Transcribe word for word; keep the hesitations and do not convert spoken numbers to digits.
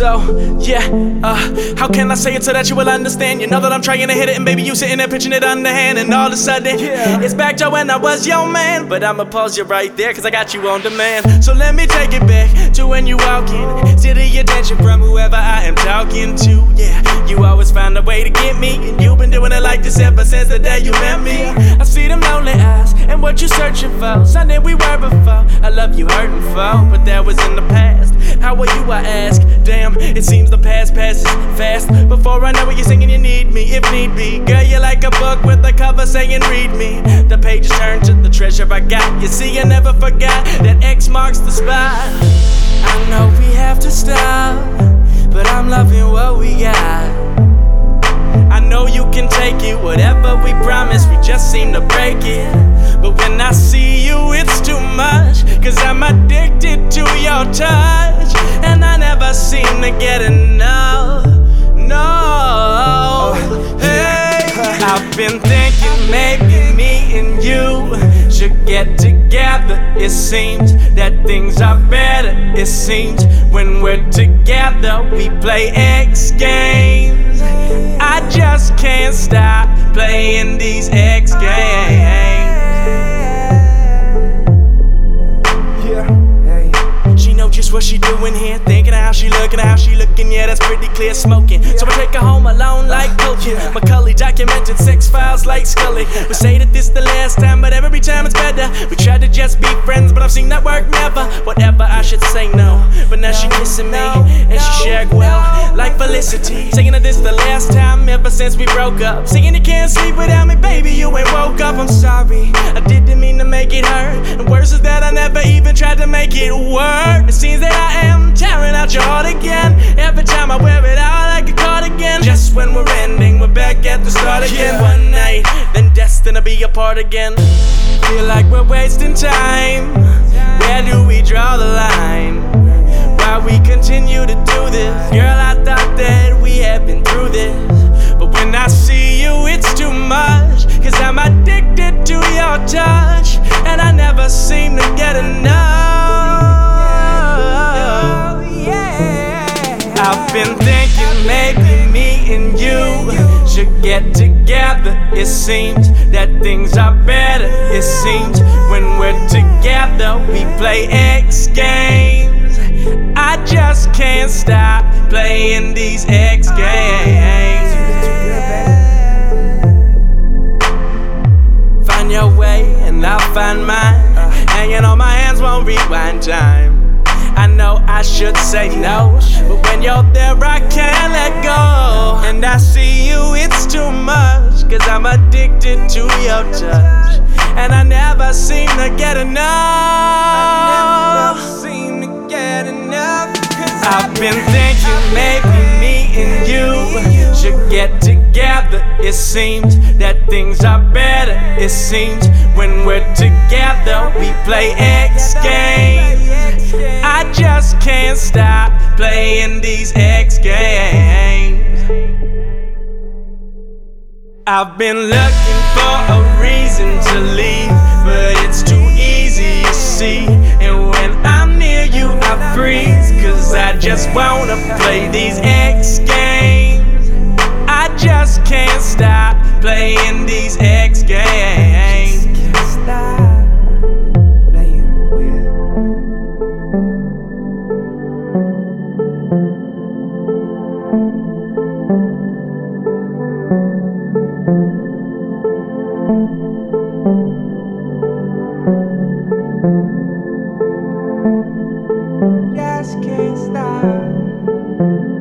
So, yeah, uh, how can I say it so that you will understand? You know that I'm trying to hit it, and baby, you sitting there pitching it underhand, and all of a sudden, yeah, it's back to when I was your man. But I'ma pause you right there, cause I got you on demand. So let me take it back to when you walk in, steal the attention from whoever I am talking to. Yeah, you always find a way to get me, and you've been doing it like this ever since the day you met me. I see them lonely eyes, and what you searching for, something we were before. I love you hurting for, but that was in the past. How are you, I ask? Damn, it seems the past passes fast. Before I know it, you're singing you need me, if need be. Girl, you're like a book with a cover saying read me. The pages turn to the treasure I got. You see, I never forgot that X marks the spot. I know we have to stop, but I'm loving what we got. I know you can take it, whatever we promise, we just seem to break it. But when I see you, it's too much, cause I'm addicted to your touch, and I never seem to get enough. No, hey, I've been thinking maybe me and you should get together. It seems that things are better. It seems when we're together we play X games. I just can't stop playing these X games. She know just what she doing here, thinking of how she looking, how she looking, yeah, that's pretty clear, smoking. So I take her home alone like coaching. Macaulay documented sex files like Scully. We say that this the last time, but every time it's better. We tried to just be friends, but I've seen that work never. Whatever, I should say no, but now she kissing me, and she shared well, like Felicity. Saying that this the last time ever since we broke up. Saying you can't sleep without me, baby, you ain't woke up. I'm sorry, I didn't mean to make it hurt, and worse is that I never even tried to make it work. It seems that I am tearing out your heart again. Every time I wear it out like a cardigan. Just when we're ending, we're back at the start again. Yeah. One night, then destined to be apart again. Feel like we're wasting time. Where do we draw the line? Why we continue to do this? Girl, I thought that we had been through this, but when I see you, it's too much, cause I'm addicted to your touch, and I never seem to get enough. I've been thinking maybe me and you should get together. It seems that things are better. It seems when we're together we play X games. I just can't stop playing these X games. Find your way and I'll find mine. Hanging on my hands won't rewind time. I know I should say no, but when you're there I can't let go. And I see you, it's too much, cause I'm addicted to your touch, and I never seem to get enough. I never seem to get enough. I've been thinking maybe me and you should get together. It seems that things are better. It seems when we're together we play X games. I just can't stop playing these X games. I've been looking for a reason to leave, but it's too easy, you see. And when I'm near you I freeze, cause I just wanna play these X games. I just can't stop playing these X games. Can't stop. Just can't stop.